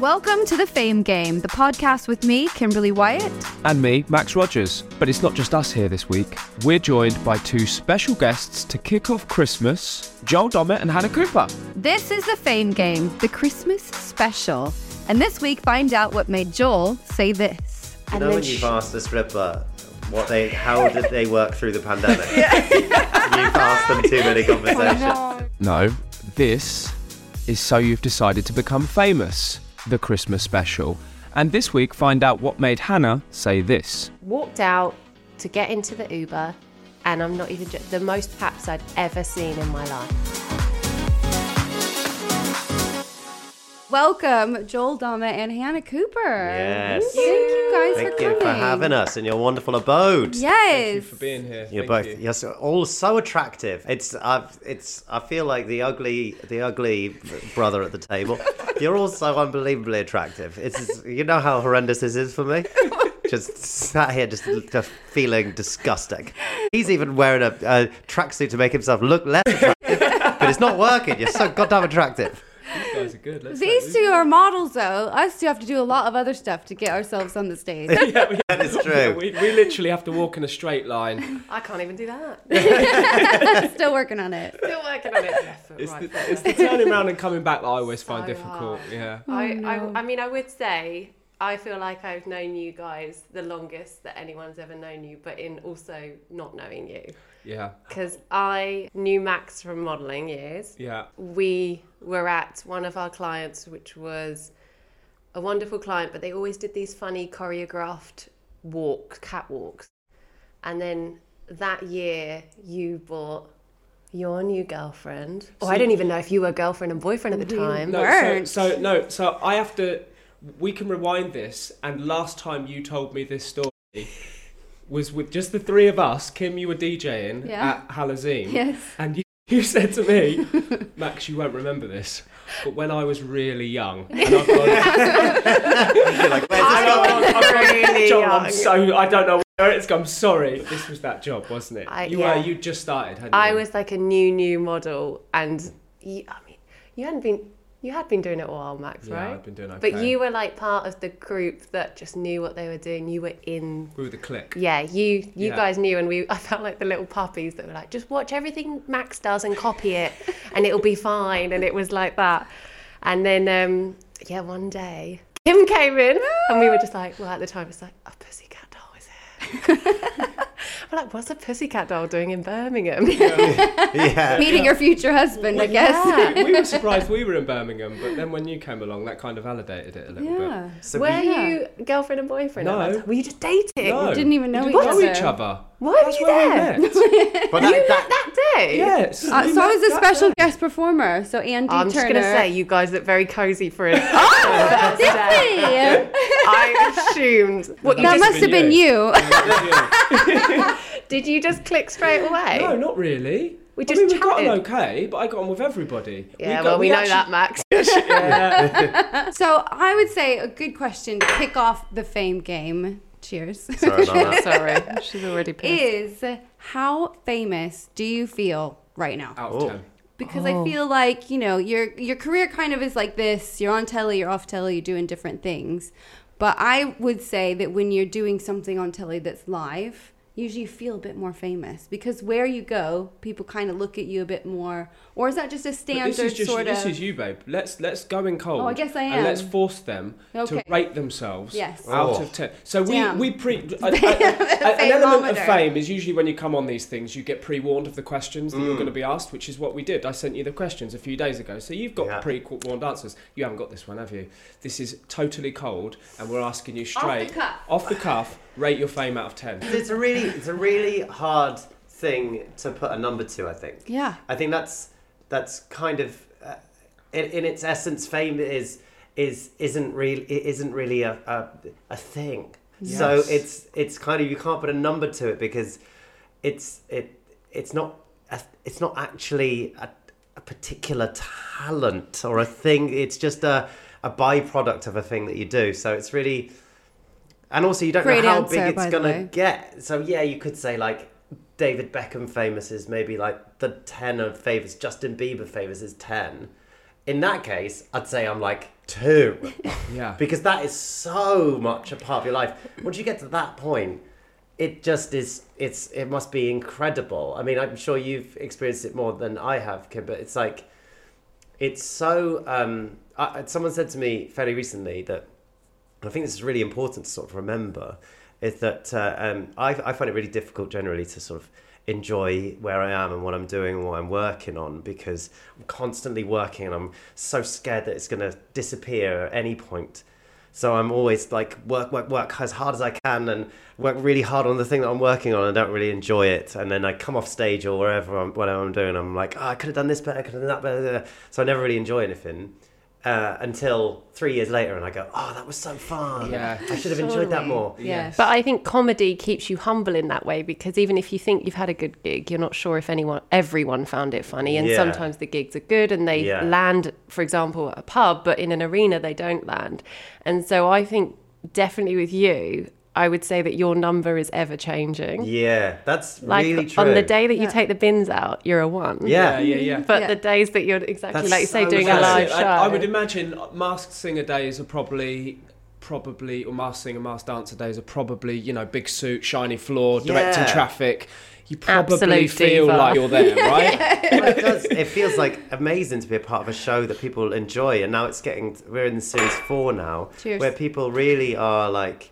Welcome to The Fame Game, the podcast with me, Kimberly Wyatt. And me, Max Rogers. But it's not just us here this week. We're joined by two special guests to kick off Christmas, Joel Dommett and Hannah Cooper. This is The Fame Game, the Christmas special. And this week, find out what made Joel say this. You know when you've asked a stripper how did they work through the pandemic? You've asked them too many conversations. No, this is So You've Decided to Become Famous, the Christmas special. And this week, find out what made Hannah say this. Walked out to get into the Uber, and I'm not even the most paps I'd ever seen in my life. Welcome, Joel Dommett and Hannah Cooper. Yes. Thank you guys Thank for you coming. for having us in your wonderful abode. Yes. Thank you for being here. You're all so attractive. I feel like the ugly brother at the table. You're all so unbelievably attractive. You know how horrendous this is for me? Just sat here just feeling disgusting. He's even wearing a tracksuit to make himself look less attractive. But it's not working. You're so goddamn attractive. These guys are good. These two are models, though. Us two have to do a lot of other stuff to get ourselves on the stage. That is true. We literally have to walk in a straight line. I can't even do that. Still working on it. Still working on it. It's the turning around and coming back that I always find difficult. Yeah. I mean, I would say I feel like I've known you guys the longest that anyone's ever known you, but in also not knowing you. Yeah. Because I knew Max from modelling years. Yeah. We were at one of our clients, which was a wonderful client, but they always did these funny choreographed catwalks. And then that year you bought your new girlfriend. I don't even know if you were girlfriend and boyfriend at the time. So I have to, we can rewind this, and last time you told me this story was with just the three of us. Kim, you were DJing at Halazim. Yes. And you said to me, Max, you won't remember this, but when I was really young, and I've gone, You're like, really John, young. I don't know where it's gone. I'm sorry. This was that job, wasn't it? You just started, hadn't you? I was like a new model, and you had been doing it a while, Max, right? Yeah, I'd been doing okay. But you were like part of the group that just knew what they were doing. You were in. We were the clique. Yeah, you guys knew, and I felt like the little puppies that were like, just watch everything Max does and copy it, and it'll be fine. And it was like that. And then, one day, Kim came in, and we were just like, well, at the time, it's like, a pussycat doll is here. We're like, what's a pussycat doll doing in Birmingham? Yeah. Meeting your future husband, I guess. Yeah. We were surprised we were in Birmingham, but then when you came along, that kind of validated it a little bit. So Were you girlfriend and boyfriend? No. At that time? Were you just dating? No. Didn't even know we each didn't other. know each other. Why That's were you where we there? met. But You met that day? Yes. So I was a special guest performer, so Andy I'm just Turner. going to say, you guys look very cosy for it. Hey! I assumed. What, That must have been you. did you just click straight away? No, not really. We just we got on chatted. okay, but I got on with everybody. Yeah, we know that, Max. So I would say a good question to kick off the Fame Game. Cheers. Sorry about that. Sorry, she's already pissed. Is how famous do you feel right now? Out of 10. Because I feel like, your career kind of is like this. You're on telly, you're off telly, you're doing different things. But I would say that when you're doing something on telly that's live, usually you feel a bit more famous. Because where you go, people kind of look at you a bit more. Or is that just a standard This is you, babe. Let's go in cold. Oh, I guess I am. And let's force them Okay. to rate themselves out of 10. So Damn. an element of Fameometer. fame is usually when you come on these things, you get pre-warned of the questions that you're going to be asked, which is what we did. I sent you the questions a few days ago. So you've got pre-warned answers. You haven't got this one, have you? This is totally cold, and we're asking you straight, off the cuff, rate your fame out of 10. It's a really hard thing to put a number to, I think. Yeah. I think that's kind of in its essence, fame isn't really a thing. Yes. So it's kind of, you can't put a number to it because it's not actually a particular talent or a thing. It's just a byproduct of a thing that you do. So it's really, and also you don't Great know how answer, big by it's the gonna way. get. So yeah, you could say like David Beckham famous is maybe like the 10 of favors. Justin Bieber famous is 10. in that case, I'd say I'm like 2. Yeah. Because that is so much a part of your life. Once you get to that point, it just is, it must be incredible. I mean, I'm sure you've experienced it more than I have, Kim, but it's like, it's so, someone said to me fairly recently that, I think this is really important to sort of remember, is that I find it really difficult generally to sort of enjoy where I am and what I'm doing and what I'm working on, because I'm constantly working and I'm so scared that it's going to disappear at any point. So I'm always like work as hard as I can and work really hard on the thing that I'm working on and don't really enjoy it. And then I come off stage or whatever I'm doing, I'm like, I could have done this better, I could have done that better. So I never really enjoy anything. Until 3 years later, and I go, oh, that was so fun. Yeah. I should have enjoyed that more. Yeah. But I think comedy keeps you humble in that way, because even if you think you've had a good gig, you're not sure if everyone found it funny. And sometimes the gigs are good and they land, for example, at a pub, but in an arena they don't land. And so I think definitely with you, I would say that your number is ever changing. Yeah, that's like really true. on the day that you take the bins out, you're a 1. Yeah. But the days that you're exactly That's like you say, so doing a true. live show. I would imagine Masked Singer days are probably, or Masked Singer, Masked Dancer days are probably, big suit, shiny floor, directing traffic. You probably Absolute feel diva. like you're there, right? Well, it feels like amazing to be a part of a show that people enjoy, and now we're in series 4 now. Cheers. Where people really are like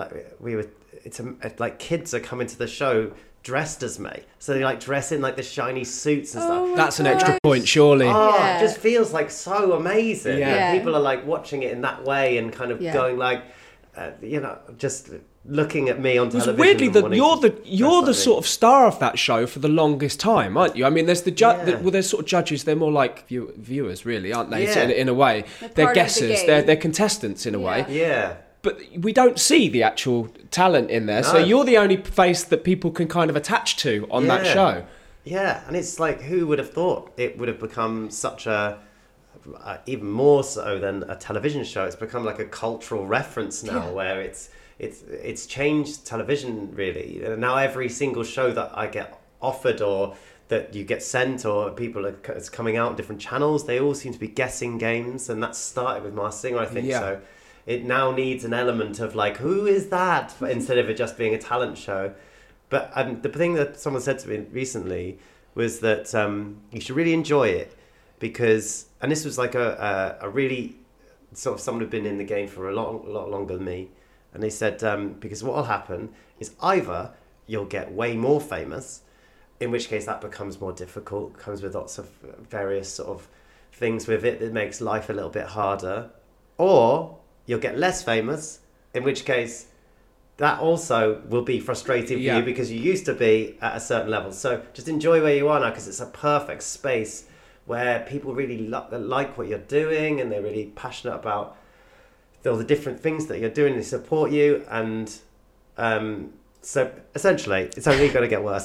kids are coming to the show dressed as me, so they like dress in like the shiny suits and stuff. That's an extra point, surely. It just feels like so amazing. Yeah. People are like watching it in that way and kind of going like, just looking at me on television. Weirdly, and wanting you're to the dress sort of star of that show for the longest time, aren't you? I mean, there's there's sort of judges. They're more like viewers, really, aren't they? Yeah. In a way, they're part of the guessers. game. They're contestants in a way. Yeah. But we don't see the actual talent in there, so you're the only face that people can kind of attach to on that show. Yeah, and it's like, who would have thought it would have become such even more so than a television show. It's become like a cultural reference now, where it's changed television really. Now every single show that I get offered or that you get sent or people it's coming out on different channels, they all seem to be guessing games, and that started with Masked Singer, I think. So it now needs an element of like, who is that, instead of it just being a talent show. But the thing that someone said to me recently was that you should really enjoy it, because, and this was like a really sort of someone who'd been in the game for a lot longer than me, and they said because what will happen is either you'll get way more famous, in which case that becomes more difficult, comes with lots of various sort of things with it that makes life a little bit harder, or you'll get less famous, in which case that also will be frustrating for you because you used to be at a certain level. So just enjoy where you are now, because it's a perfect space where people really like what you're doing and they're really passionate about all the different things that you're doing. They support you, and so essentially it's only going to get worse.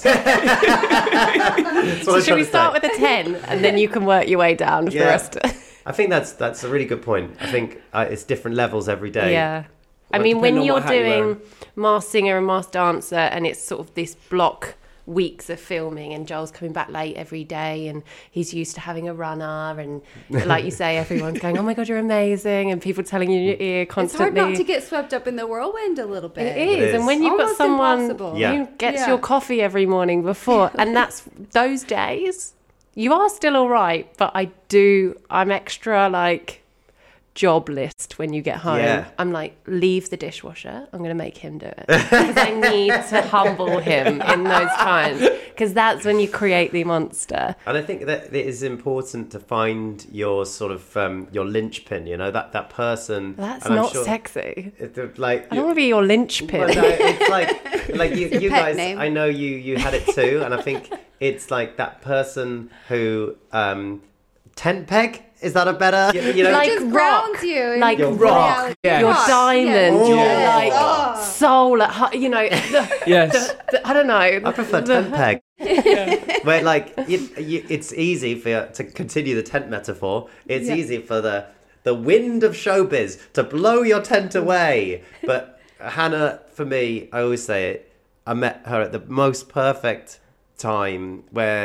So should we start with a 10 and then you can work your way down for the rest? I think that's a really good point. I think it's different levels every day. Yeah. I mean, when you're doing Masked Singer and Masked Dancer, and it's sort of this block weeks of filming, and Joel's coming back late every day, and he's used to having a runner, and like you say, everyone's going, oh my God, you're amazing, and people telling you in your ear constantly. It's hard not to get swept up in the whirlwind a little bit. It is. And when you've got Almost someone impossible. who gets your coffee every morning before, and that's those days, you are still all right, but I'm extra like job list when you get home. Yeah. I'm like, leave the dishwasher. I'm going to make him do it. Because I need to humble him in those times. Because that's when you create the monster. And I think that it is important to find your sort of, your linchpin, that person. That's not sexy. Like, I don't want to be your linchpin. Well, no, it's like you guys, name. I know you had it too, and I think it's like that person who, tent peg? Is that a better? Like It just rock. grounds you in Like rock. reality. Yeah. Your Rock, diamond, yes. your Yes. like Oh. soul at heart, Yes. I don't know. I prefer tent peg. Where like it's easy to continue the tent metaphor. It's easy for the wind of showbiz to blow your tent away. But Hannah, for me, I always say it, I met her at the most perfect time, where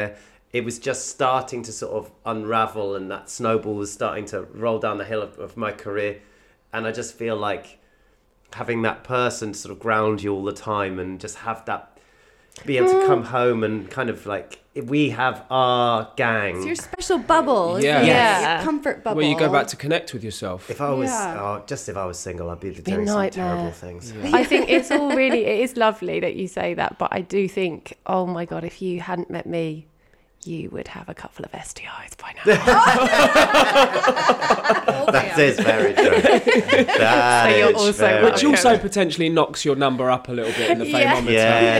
it was just starting to sort of unravel, and that snowball was starting to roll down the hill of my career. And I just feel like having that person sort of ground you all the time and just have that, be able to come home and kind of like, we have our gang. It's your special bubble. Yeah. Yeah. Your comfort bubble. Where you go back to connect with yourself. If I was, if I was single, I'd be doing some nightmare. terrible things. Yeah. I think it is lovely that you say that, but I do think, oh my God, if you hadn't met me, you would have a couple of STIs by now. That is very true. That you're is also very Which welcome. also potentially knocks your number up a little bit in the fameometer.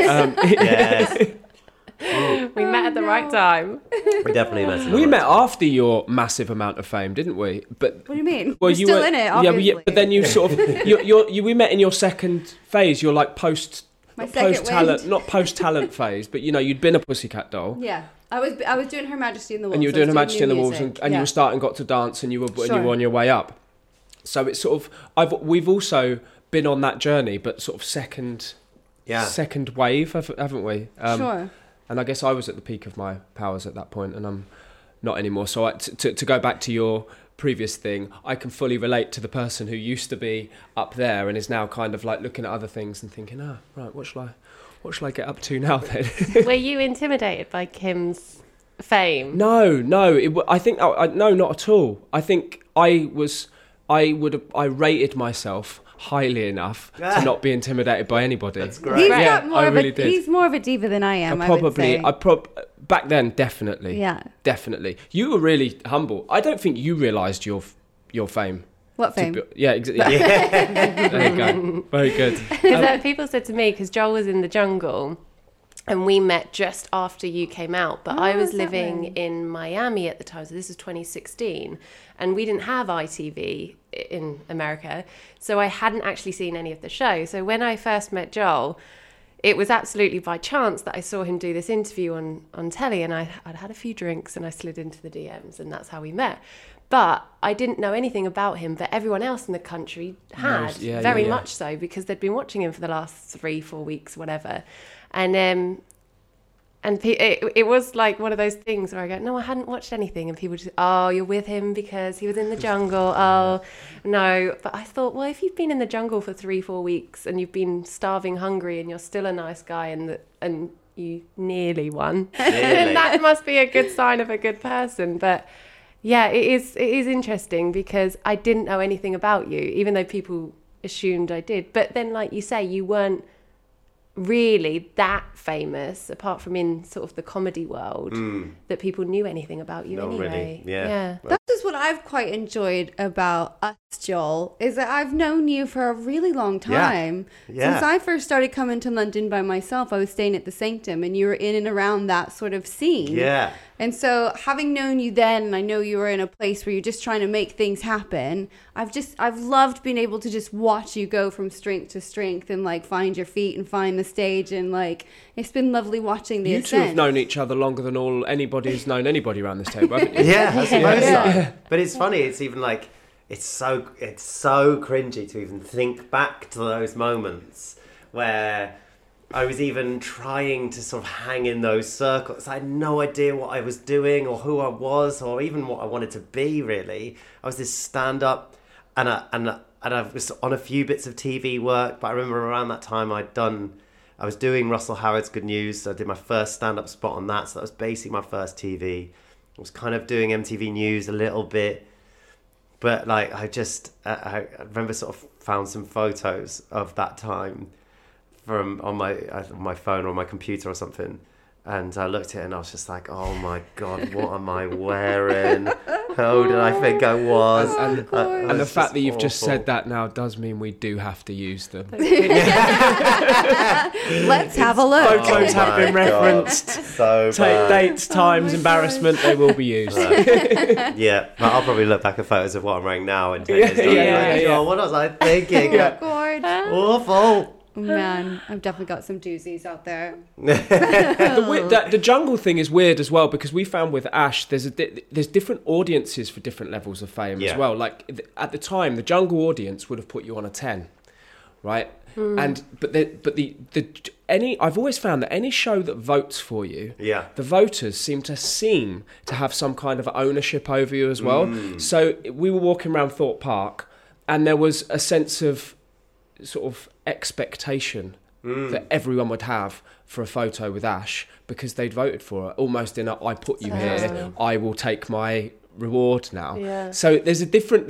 Yes. We met at the right time. We definitely met. We met after your massive amount of fame, didn't we? But What do you mean? well, We're you still were in it, Yeah, obviously. but then you sort of we met in your second phase. You're like post talent, not post talent phase, but you'd been a Pussycat Doll. Yeah. I was doing Her Majesty in the Wolves. And you were doing Her Majesty in the Wolves, music. and you were got to dance, and you were on your way up. So it's sort of we've also been on that journey, but sort of second wave, haven't we? Sure. And I guess I was at the peak of my powers at that point, and I'm not anymore. So to go back to your previous thing, I can fully relate to the person who used to be up there and is now kind of like looking at other things and thinking, right, what shall I get up to now then? Were you intimidated by Kim's fame? No. I think no, not at all. I think I rated myself highly enough to not be intimidated by anybody. That's great. He's more of a diva than I am. Back then, definitely. Yeah. Definitely. You were really humble. I don't think you realised your fame. What fame? Yeah, exactly. Yeah. There you go. Very good. Because people said to me, because Joel was in the jungle, and we met just after you came out, but I was living in Miami at the time, so this was 2016, and we didn't have ITV in America, so I hadn't actually seen any of the show. So when I first met Joel, it was absolutely by chance that I saw him do this interview on telly, and I'd had a few drinks and I slid into the DMs, and that's how we met. But I didn't know anything about him, but everyone else in the country had, very much so, because they'd been watching him for the last 3-4 weeks, whatever. And it was like one of those things where I go, no, I hadn't watched anything. And people just, oh, you're with him because he was in the jungle. Oh, no. But I thought, well, if you've been in the jungle for 3-4 weeks and you've been starving hungry and you're still a nice guy and you nearly won, then that must be a good sign of a good person. But yeah, it is interesting because I didn't know anything about you, even though people assumed I did. But then, like you say, you weren't really that famous, apart from in sort of the comedy world, that people knew anything about you. Not anyway. really. Yeah. That's just what I've quite enjoyed about us, Joel, is that I've known you for a really long time. Yeah. Since I first started coming to London by myself, I was staying at the Sanctum, and you were in and around that sort of scene. Yeah. And so having known you then, and I know you were in a place where you're just trying to make things happen, I've loved being able to just watch you go from strength to strength and like find your feet and find the stage, and like it's been lovely watching the You ascent. two have known each other longer than anybody who's known anybody around this table, haven't you? Yeah, I suppose so. But it's funny, it's even like it's so cringy to even think back to those moments where I was even trying to sort of hang in those circles. I had no idea what I was doing or who I was or even what I wanted to be, really. I was this stand-up and I was on a few bits of TV work, but I remember around that time I was doing Russell Howard's Good News, so I did my first stand-up spot on that, so that was basically my first TV. I was kind of doing MTV News a little bit, but like I remember sort of found some photos of that time from on my phone or my computer or something, and I looked at it and I was just like, oh my god, what am I wearing? How old did I think I was? And the fact that you've just said that now does mean we do have to use them. Let's have a look. Photos have been referenced. So bad. Dates, times, embarrassment, they will be used. Yeah, but I'll probably look back at photos of what I'm wearing now in 10 years. Yeah. What was I thinking? God. Awful. Man, I've definitely got some doozies out there. The jungle thing is weird as well, because we found with Ash there's different audiences for different levels of fame as well. Like at the time, the jungle audience would have put you on a 10, right? I've always found that any show that votes for you, the voters seem to have some kind of ownership over you as well. So we were walking around Thorpe Park, and there was a sense of sort of expectation that everyone would have for a photo with Ash because they'd voted for her, almost in a "I put you here, I will take my reward now." Yeah. So there's different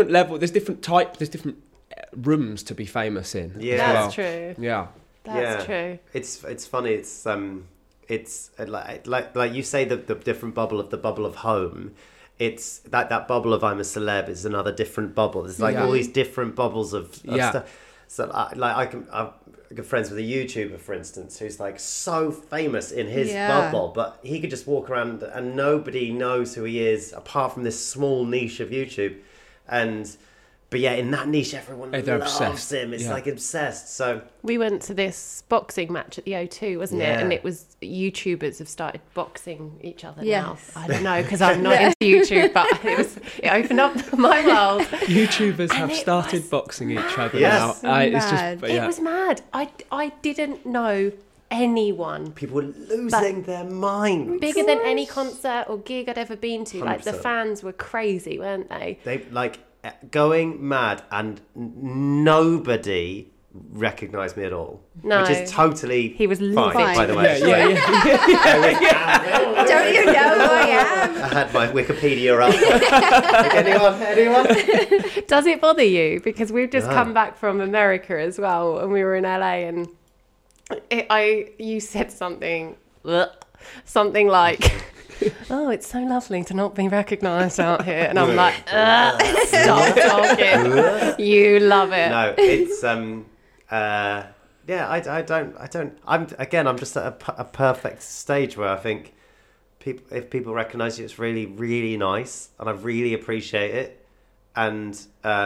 rooms to be famous in. Yeah, that's true. Yeah, that's true. It's funny. It's like you say the different bubble of home. It's that bubble of I'm a celeb is another different bubble. There's like all these different bubbles of stuff. So I'm good friends with a YouTuber, for instance, who's like so famous in his bubble, but he could just walk around and nobody knows who he is apart from this small niche of YouTube. But yeah, in that niche, everyone loves obsessed. him. It's like obsessed. So we went to this boxing match at the O2, wasn't it? And it was YouTubers have started boxing each other now. I don't know because I'm not into YouTube, but it opened up my world. YouTubers have started boxing each other now. It was mad. I didn't know anyone. People were losing their minds. Bigger than any concert or gig I'd ever been to. 100%. Like the fans were crazy, weren't they? They going mad, and nobody recognised me at all. No, which is totally he was fine, by the way. Don't you know who I am? I had my Wikipedia up. Anyone? Does it bother you? Because we've just come back from America as well, and we were in LA, and you said something like, "Oh, it's so lovely to not be recognised out here," and I'm like, "Stop talking. You love it." No, it's I don't. I'm just at a perfect stage where I think if people recognise you, it's really, really nice, and I really appreciate it, and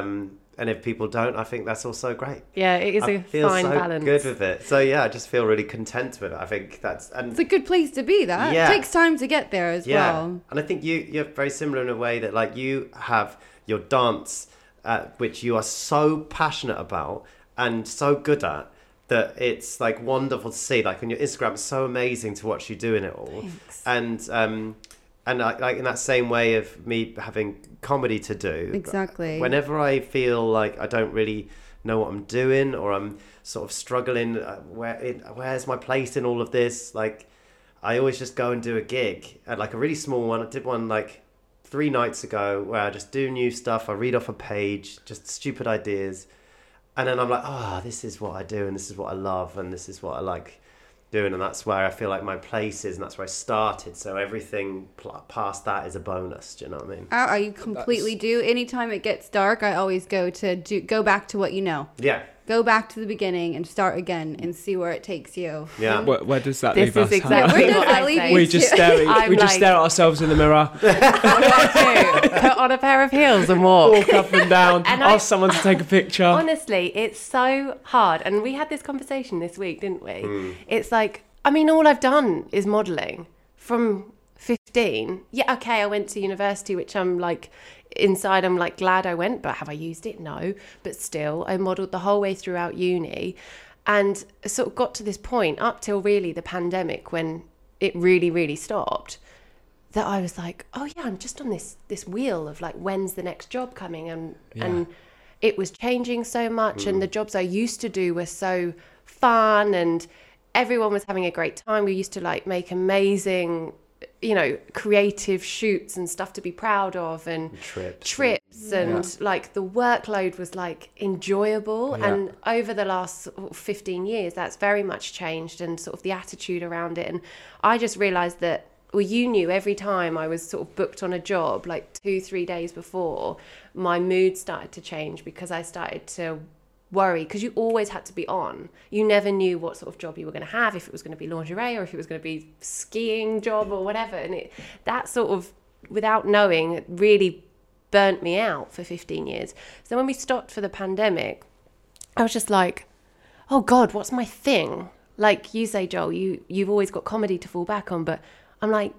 if people don't, I think that's also great. Yeah, it is a fine balance. Good with it. So yeah, I just feel really content with it. I think it's a good place to be. It takes time to get there as well. And I think you're very similar in a way that like you have your dance, which you are so passionate about and so good at, that it's like wonderful to see. Like on your Instagram, it's so amazing to watch you doing it all. Thanks. And like in that same way of me having comedy to do. Exactly. Whenever I feel like I don't really know what I'm doing, or I'm sort of struggling, where's my place in all of this? Like, I always just go and do a gig, and like a really small one. I did one like 3 nights ago where I just do new stuff. I read off a page, just stupid ideas, and then I'm like, oh, this is what I do, and this is what I love, and this is what I like doing, and that's where I feel like my place is, and that's where I started. So everything past that is a bonus. Do you know what I mean? I completely do. Anytime it gets dark, I always go back to what you know. Yeah. Go back to the beginning and start again and see where it takes you. Yeah. Where does that leave us? This is exactly what I say. We just stare at ourselves in the mirror. What do I do? Put on a pair of heels and walk up and down. And ask someone to take a picture. Honestly, it's so hard. And we had this conversation this week, didn't we? It's like, I mean, all I've done is modelling from 15. Yeah, okay, I went to university, which I'm like, inside I'm like glad I went, but have I used it? No. But still, I modelled the whole way throughout uni, and sort of got to this point up till really the pandemic when it really, really stopped, that I was like, oh yeah, I'm just on this wheel of like, when's the next job coming? And it was changing so much, and the jobs I used to do were so fun, and everyone was having a great time. We used to like make amazing, creative shoots and stuff to be proud of, and trips and like the workload was like enjoyable. And over the last 15 years, that's very much changed, and sort of the attitude around it. And I just realized that, well, you knew every time I was sort of booked on a job, like 2-3 days before, my mood started to change, because I started to worry, because you always had to be on. You never knew what sort of job you were going to have, if it was going to be lingerie or if it was going to be skiing job or whatever. And that sort of, without knowing, it really burnt me out for 15 years. So when we stopped for the pandemic, I was just like, oh God, what's my thing? Like you say, Joel, you've always got comedy to fall back on, but I'm like,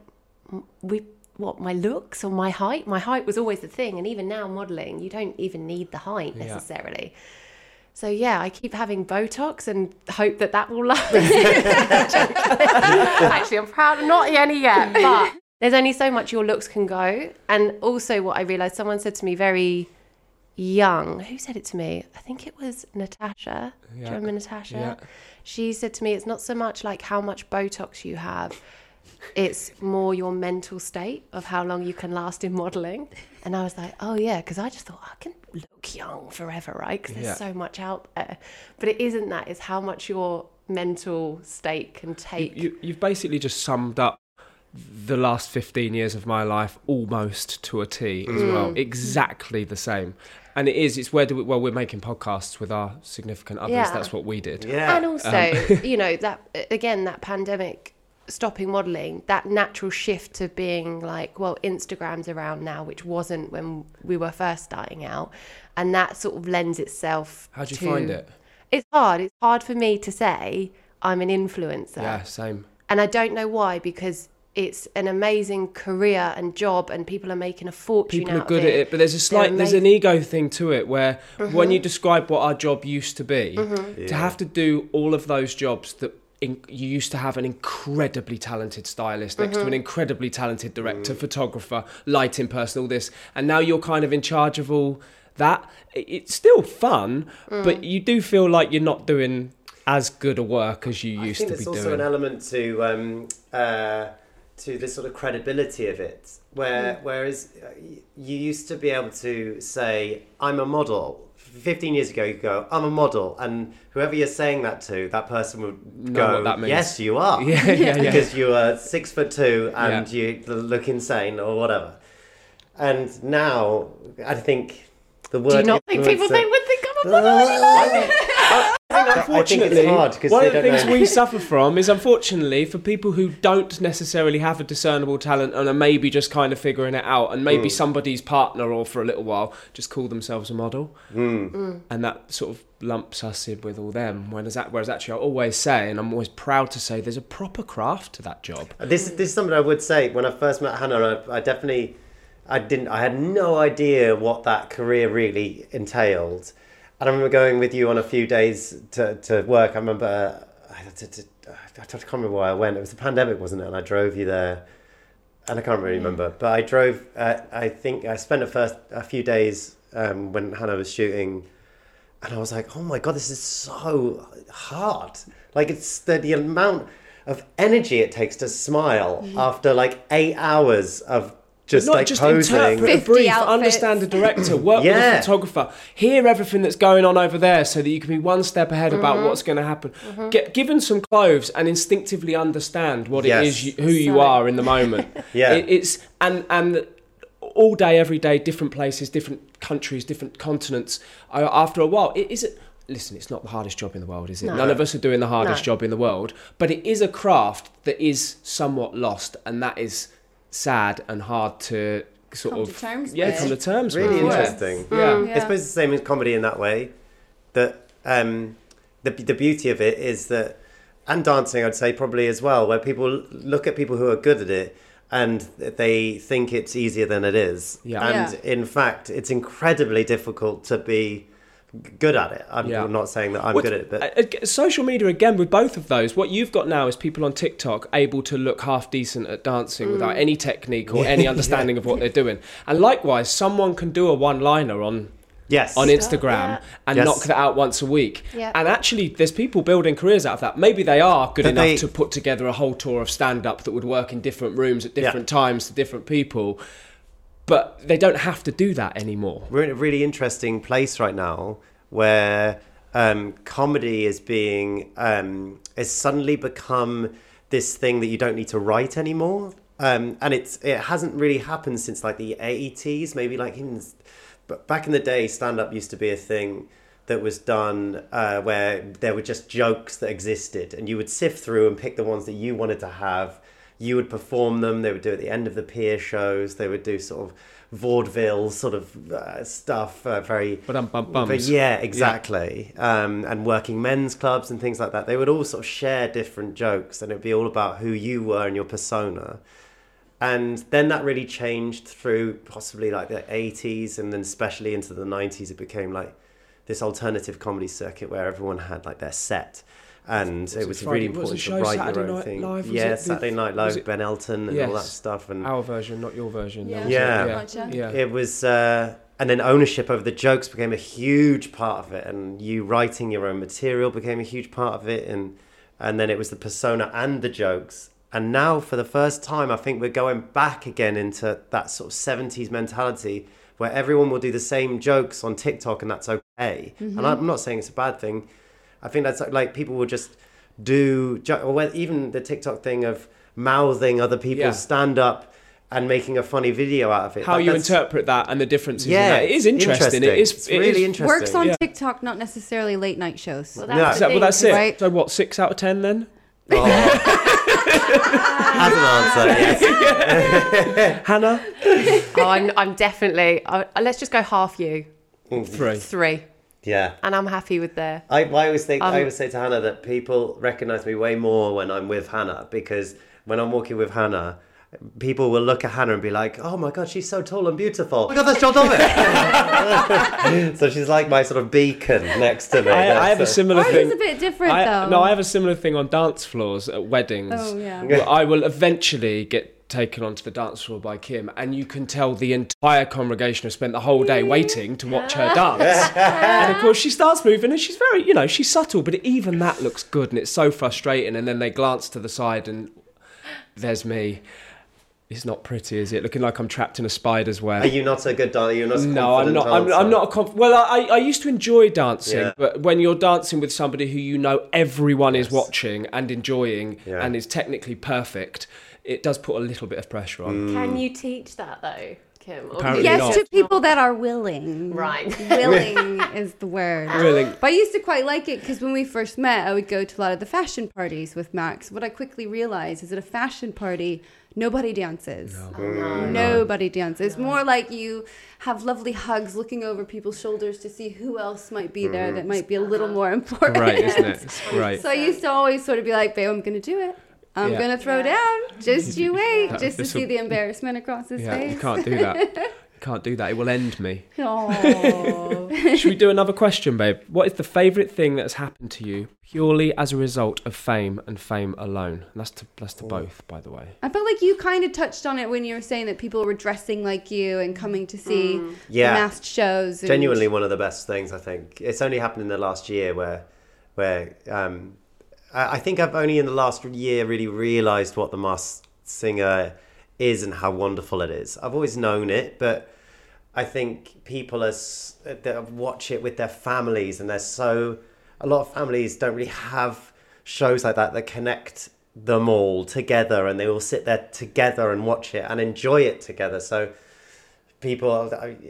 my looks or my height? My height was always the thing. And even now modelling, you don't even need the height necessarily. So yeah, I keep having Botox and hope that will last. Actually, I'm proud of not any yet, but there's only so much your looks can go. And also what I realised, someone said to me very young, who said it to me? I think it was Natasha. Do you remember Natasha? Yeah. She said to me, it's not so much like how much Botox you have, it's more your mental state of how long you can last in modelling. And I was like, oh yeah, because I just thought I can look young forever, right? Because there's so much out there. But it isn't that, it's how much your mental state can take. You've basically just summed up the last 15 years of my life almost to a T as well. Exactly the same. And it's where we're making podcasts with our significant others. Yeah. That's what we did. Yeah. And also, that pandemic stopping modelling, that natural shift to being like, well, Instagram's around now, which wasn't when we were first starting out. And that sort of lends itself How do you find it? It's hard. It's hard for me to say I'm an influencer. Yeah, same. And I don't know why, because it's an amazing career and job and people are making a fortune People out are good of at it, but there's an ego thing to it where when you describe what our job used to be, to have to do all of those jobs that you used to have an incredibly talented stylist next to an incredibly talented director, photographer, lighting person, all this, and now you're kind of in charge of all that. It's still fun, but you do feel like you're not doing as good a work as you used to be doing. I think there's also an element to the sort of credibility of it, whereas you used to be able to say, I'm a model. 15 years ago, you go, I'm a model, and whoever you're saying that to, that person would Know go, what that means. yes, you are. Because you are 6'2" and you look insane or whatever. And now, I think the word... Do you not think people would think I'm a model? Unfortunately, I think it's hard because one they of the don't things know. we suffer from is, unfortunately, for people who don't necessarily have a discernible talent and are maybe just kind of figuring it out, and maybe somebody's partner or for a little while just call themselves a model, and that sort of lumps us in with all them. Whereas actually, I always say, and I'm always proud to say, there's a proper craft to that job. This is something I would say. When I first met Hannah, I had no idea what that career really entailed. And I remember going with you on a few days to work. I remember, I can't remember where I went. It was the pandemic, wasn't it? And I drove you there. And I can't really remember. But I drove, I think I spent a few days when Hannah was shooting. And I was like, oh my God, this is so hard. Like, it's the amount of energy it takes to smile after like 8 hours of just not like just posing. interpret a 50 brief, outfits. understand the director, work with a photographer, hear everything that's going on over there so that you can be one step ahead about what's going to happen. Get given some clothes and instinctively understand what it is who you are in the moment. It's and all day, every day, different places, different countries, different continents. After a while, it isn't. Listen, it's not the hardest job in the world, is it? No. None of us are doing the hardest job in the world, but it is a craft that is somewhat lost, and that is sad and hard to sort Come of to terms come to terms with. Really Yeah. interesting. Yeah. I suppose it's the same as comedy in that way. That the beauty of it is that, and dancing, I'd say probably as well, where people look at people who are good at it and they think it's easier than it is. Yeah. And in fact, it's incredibly difficult to be good at it. I'm not saying that I'm good at it, but social media, again, with both of those, what you've got now is people on TikTok able to look half decent at dancing without any technique or any understanding of what they're doing. And likewise, someone can do a one-liner on Instagram and knock that out once a week. Yeah. And actually, there's people building careers out of that. Maybe they are good enough to put together a whole tour of stand-up that would work in different rooms at different times to different people. But they don't have to do that anymore. We're in a really interesting place right now where comedy is being has suddenly become this thing that you don't need to write anymore. And it hasn't really happened since like the 80s, maybe like but back in the day, stand-up used to be a thing that was done where there were just jokes that existed and you would sift through and pick the ones that you wanted to have. You would perform them. They would do it at the end of the peer shows. They would do sort of vaudeville sort of stuff, very... Bums. Yeah, exactly. And working men's clubs and things like that. They would all sort of share different jokes and it would be all about who you were and your persona. And then that really changed through possibly like the 80s and then especially into the 90s. It became like this alternative comedy circuit where everyone had like their set. And it was really important to show write Saturday your own Night thing. Live, was yeah, it? Saturday Night Live, Ben Elton and all that stuff. And our version, not your version. Yeah. That was Yeah. it. Yeah. it was, and then ownership over the jokes became a huge part of it, and you writing your own material became a huge part of it, and then it was the persona and the jokes. And now, for the first time, I think we're going back again into that sort of 70s mentality where everyone will do the same jokes on TikTok, and that's okay. Mm-hmm. And I'm not saying it's a bad thing. I think that's like people will just do, or even the TikTok thing of mouthing other people's stand-up and making a funny video out of it. How you interpret that and the differences in Yeah, that. It is interesting. It's really interesting. Works on TikTok, not necessarily late night shows. Well, that's the thing, that's it. right? So what, 6 out of 10 then? Oh. As an answer, yes. Hannah? I'm definitely. Let's just go half you. 3. 3. Yeah. And I'm happy with there. I always think, I always say to Hannah that people recognise me way more when I'm with Hannah, because when I'm walking with Hannah, people will look at Hannah and be like, "Oh my God, she's so tall and beautiful. Oh my God, that's John Dovitt." So she's like my sort of beacon next to me. I have a similar Ours thing. is a bit different, though. No, I have a similar thing on dance floors at weddings. Oh, yeah. Where I will eventually get taken onto the dance floor by Kim, and you can tell the entire congregation have spent the whole day waiting to watch her dance. And of course she starts moving, and she's very, she's subtle, but even that looks good, and it's so frustrating. And then they glance to the side, and there's me. It's not pretty, is it? Looking like I'm trapped in a spider's web. Are you not a good dancer? You're not a No, I'm not. I'm not a well, I used to enjoy dancing, but when you're dancing with somebody who you know everyone is watching and enjoying and is technically perfect, it does put a little bit of pressure on. Can you teach that though, Kim? Or Apparently Yes, not. to people that are willing. Right. Willing is the word. Willing. But I used to quite like it because when we first met, I would go to a lot of the fashion parties with Max. What I quickly realized is at a fashion party, nobody dances. Nobody dances. It's more like you have lovely hugs looking over people's shoulders to see who else might be there that might be a little more important. Great, isn't it? It's great. So I used to always sort of be like, babe, I'm going to do it. I'm going to throw down. Just you wait. Just to see the embarrassment across his face. You can't do that. You can't do that. It will end me. Aww. Should we do another question, babe? What is the favourite thing that has happened to you purely as a result of fame and fame alone? And that's to both, by the way. I felt like you kind of touched on it when you were saying that people were dressing like you and coming to see the masked shows. And... Genuinely one of the best things, I think. It's only happened in the last year where I think I've only in the last year really realised what the Masked Singer is and how wonderful it is. I've always known it, but I think people that watch it with their families, and a lot of families don't really have shows like that connect them all together, and they all sit there together and watch it and enjoy it together. So people,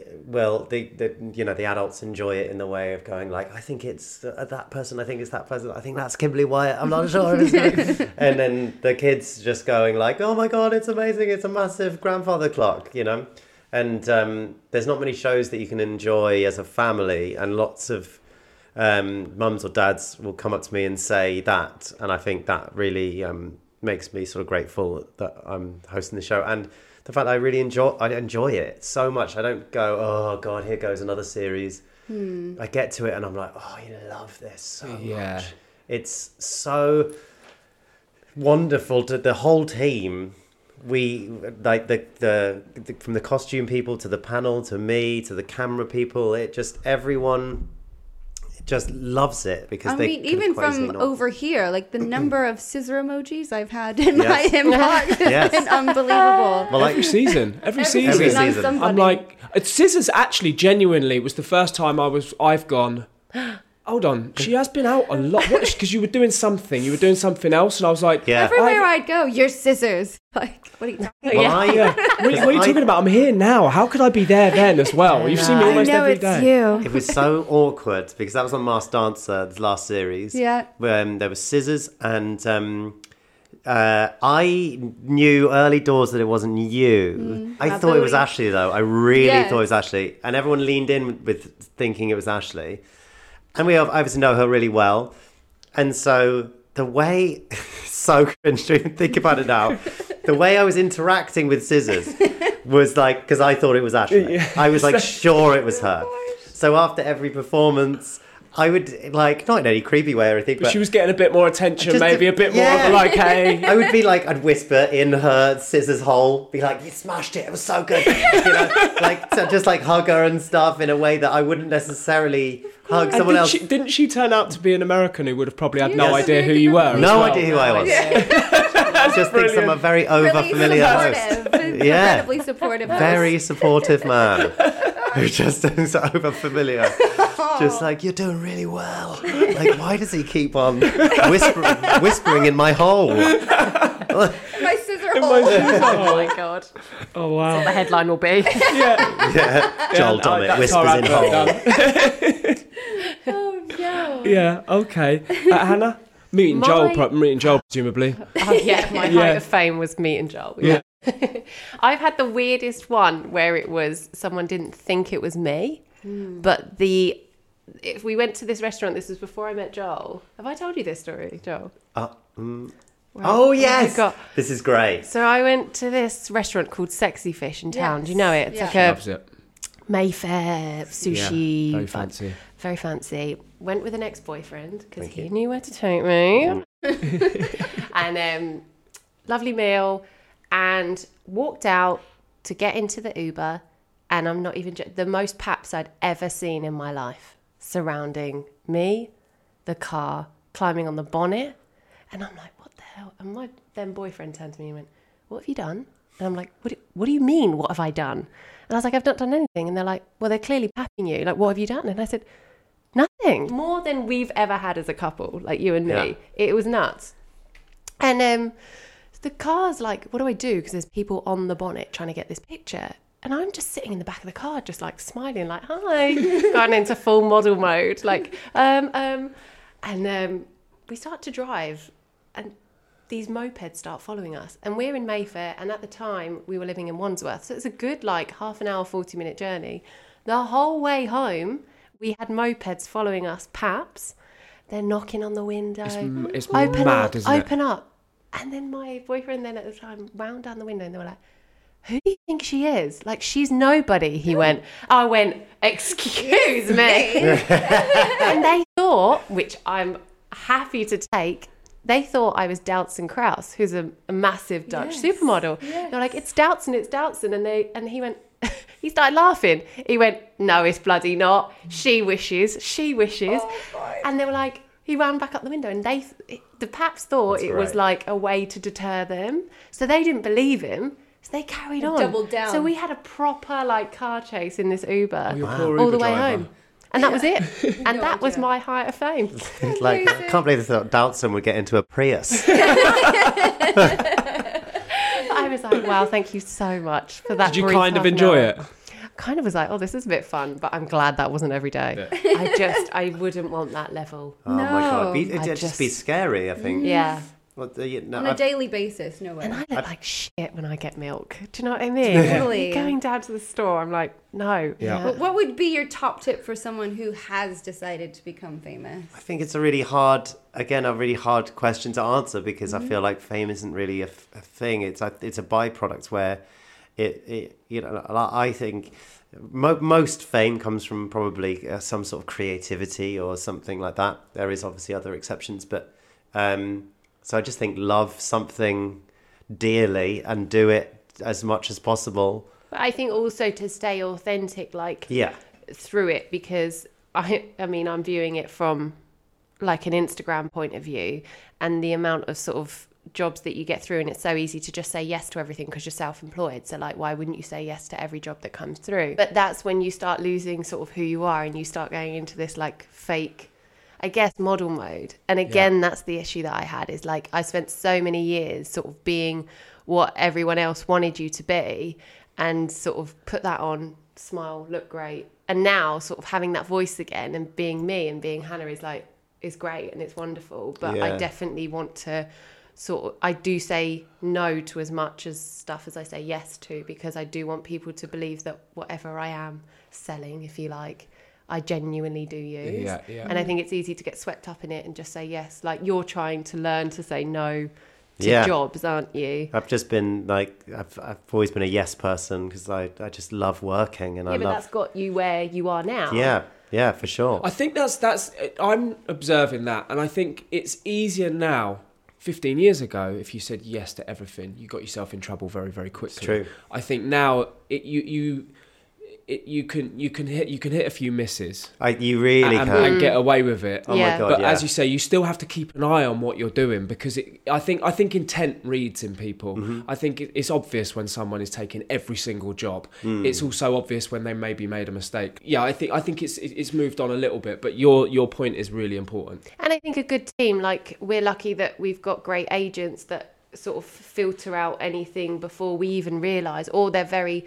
the adults enjoy it in the way of going like, I think it's that person, I think it's that person, I think that's Kimberly Wyatt, I'm not sure. And then the kids just going like, oh my God, it's amazing, it's a massive grandfather clock, And there's not many shows that you can enjoy as a family, and lots of mums or dads will come up to me and say that, and I think that really makes me sort of grateful that I'm hosting the show, and the fact that I really enjoy it so much. I don't go, oh God, here goes another series. I get to it and I'm like, oh, I love this so much. It's so wonderful to the whole team. We like the from the costume people to the panel to me to the camera people. Everyone just loves it because even from over here, like the number of scissor emojis I've had in my inbox has been unbelievable. Well, every season. Every season. I'm like, scissors actually genuinely was the first time I've gone, hold on, she has been out a lot. Because you were doing something else, and I was like, everywhere I'd go, you're scissors. Like, what are you talking about? What are you talking about? I'm here now. How could I be there then as well? You've seen me almost every day. You. It was so awkward because that was on Masked Dancer, the last series. Yeah. There was scissors, and I knew early doors that it wasn't you. I thought it was Ashley, though. I really thought it was Ashley, and everyone leaned in with thinking it was Ashley. And we obviously know her really well. And so the way, so cringe to even think about it now, the way I was interacting with Scissors was like, because I thought it was Ashley. I was like, sure it was her. So after every performance, I would, like, not in any creepy way or anything, but she was getting a bit more attention, Just maybe a bit more of a, like, hey. I would be like, I'd whisper in her scissors hole, be like, you smashed it, it was so good. Like, so just like hug her and stuff in a way that I wouldn't necessarily hug And someone else. didn't she turn out to be an American who would have probably had no Yes. idea who you were? as No well? idea who I was. Just thinks I'm a very Really over-familiar host. supportive. Yeah. Incredibly supportive host. Very supportive man who just is over-familiar. Just like, you're doing really well. Like, why does he keep on whispering in my hole? My scissor hole. Oh my god. Oh, wow. The headline will be. Yeah. Joel Dommett that's our whispers in advert hole. done. Oh no. Yeah, okay. Hannah? Meeting Joel, presumably. Oh yeah, my Yeah. height of fame was meeting Joel. Yeah. I've had the weirdest one where it was someone didn't think it was me, but if we went to this restaurant, this was before I met Joel. Have I told you this story, Joel? Oh, yes. God. This is great. So I went to this restaurant called Sexy Fish in town. Yes. Do you know it? It's Yeah. like a Loves it. Mayfair sushi. Yeah, very fancy. Very fancy. Went with an ex-boyfriend because he knew where to take me. And lovely meal. And walked out to get into the Uber. And I'm not even the most paps I'd ever seen in my life surrounding me, the car, climbing on the bonnet. And I'm like, what the hell? And my then boyfriend turned to me and went, what have you done? And I'm like, what do you mean, what have I done? And I was like, I've not done anything. And they're like, well, they're clearly papping you. Like, what have you done? And I said, nothing. More than we've ever had as a couple, like you and me. Yeah. It was nuts. And the car's like, what do I do? Because there's people on the bonnet trying to get this picture. And I'm just sitting in the back of the car, just like smiling, like, hi, going into full model mode. Like, and we start to drive and these mopeds start following us. And we're in Mayfair. And at the time we were living in Wandsworth. So it's a good like half an hour, 40-minute journey. The whole way home, we had mopeds following us, paps. They're knocking on the window. It's Open mad, up, isn't it? open up. And then my boyfriend then at the time wound down the window and they were like, who do you think she is? Like, she's nobody. He went, I went, excuse me. And they thought, which I'm happy to take, they thought I was Doutzen Kraus, who's a massive Dutch supermodel. Yes. They're like, it's Doutzen. And he went, he started laughing. He went, no, it's bloody not. She wishes. And they were like, he ran back up the window and the paps thought That's it was great. like a way to deter them. So they didn't believe him. So they carried on. doubled down. So we had a proper like car chase in this Uber Your poor all Uber the way driver. home. And that was it. And No that was idea. my height of fame. It's like, I can't believe they thought Doutzen would get into a Prius. I was like, wow, thank you so much for that. Did you brief kind of half an enjoy hour. it? Kind of was like, oh, this is a bit fun, but I'm glad that wasn't every day. I wouldn't want that level. Oh my God. No. It'd just be scary, I think. Yeah. Well, On a daily basis, no way. And I look like shit when I get milk. Do you know what I mean? Totally. Going down to the store, I'm like, no. Yeah. But what would be your top tip for someone who has decided to become famous? I think it's a really hard question to answer because I feel like fame isn't really a thing. It's a byproduct where it I think most fame comes from probably some sort of creativity or something like that. There is obviously other exceptions, but so I just think love something dearly and do it as much as possible. But I think also to stay authentic, like Yeah. through it, because I mean, I'm viewing it from like an Instagram point of view, and the amount of sort of jobs that you get through, and it's so easy to just say yes to everything because you're self-employed. So like, why wouldn't you say yes to every job that comes through? But that's when you start losing sort of who you are, and you start going into this like fake, I guess, model mode. And again, that's the issue that I had, is like I spent so many years sort of being what everyone else wanted you to be, and sort of put that on, smile, look great. And now sort of having that voice again and being me and being Hannah is great and it's wonderful. But I Yeah. definitely want to I do say no to as much as stuff as I say yes to, because I do want people to believe that whatever I am selling, if you like, I genuinely do use. Yeah, yeah. And I think it's easy to get swept up in it and just say yes. Like, you're trying to learn to say no jobs, aren't you? I've just been like, I've always been a yes person because I just love working and Yeah, but that's got you where you are now. Yeah, for sure. I think that's I'm observing that, and I think it's easier now. 15 years ago, if you said yes to everything, you got yourself in trouble very, very quickly. It's true. I think now you can hit a few misses. You really can. And get away with it. Oh my God, but as you say, you still have to keep an eye on what you're doing because I think intent reads in people. I think it's obvious when someone is taking every single job. It's also obvious when they maybe made a mistake. Yeah, I think it's moved on a little bit, but your point is really important. And I think a good team, like we're lucky that we've got great agents that sort of filter out anything before we even realise, or they're very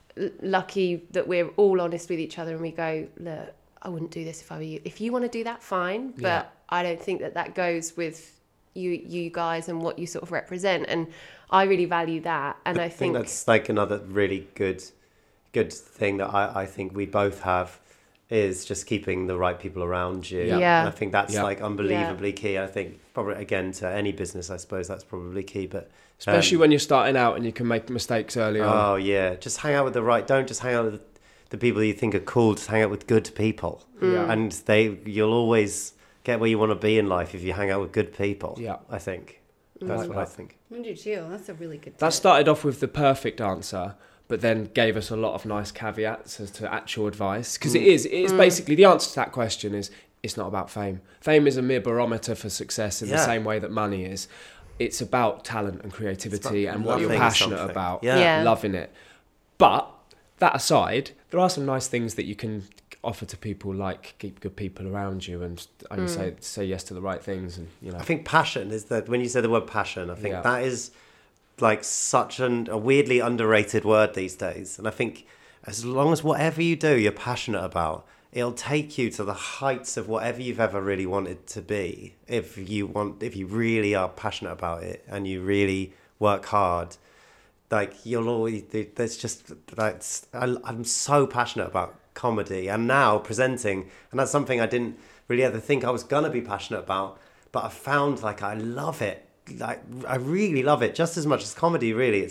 lucky that we're all honest with each other and we go, look, I wouldn't do this if I were you. If you want to do that, fine, but I don't think that goes with you guys and what you sort of represent, and I really value that. And I think that's like another really good thing that I think we both have is just keeping the right people around you. And I think that's like unbelievably key. I think probably again to any business, I suppose that's probably key, but especially when you're starting out and you can make mistakes early on. Oh yeah, just hang out with don't just hang out with the people you think are cool, just hang out with good people. And you'll always get where you want to be in life if you hang out with good people. I think that's what I think. I do too. That's a really good tip. That started off with the perfect answer, but then gave us a lot of nice caveats as to actual advice, because it is basically the answer to that question is it's not about fame. Fame is a mere barometer for success in the same way that money is. It's about talent and creativity and what you're passionate about, loving it. But that aside, there are some nice things that you can offer to people, like keep good people around you and say yes to the right things. And I think passion is that when you say the word passion, I think that is like such a weirdly underrated word these days. And I think as long as whatever you do, you're passionate about, it'll take you to the heights of whatever you've ever really wanted to be. If you really are passionate about it and you really work hard, like you'll always, there's just like, I'm so passionate about comedy and now presenting. And that's something I didn't really ever think I was going to be passionate about, but I found like, I love it. Like, I really love it just as much as comedy, really.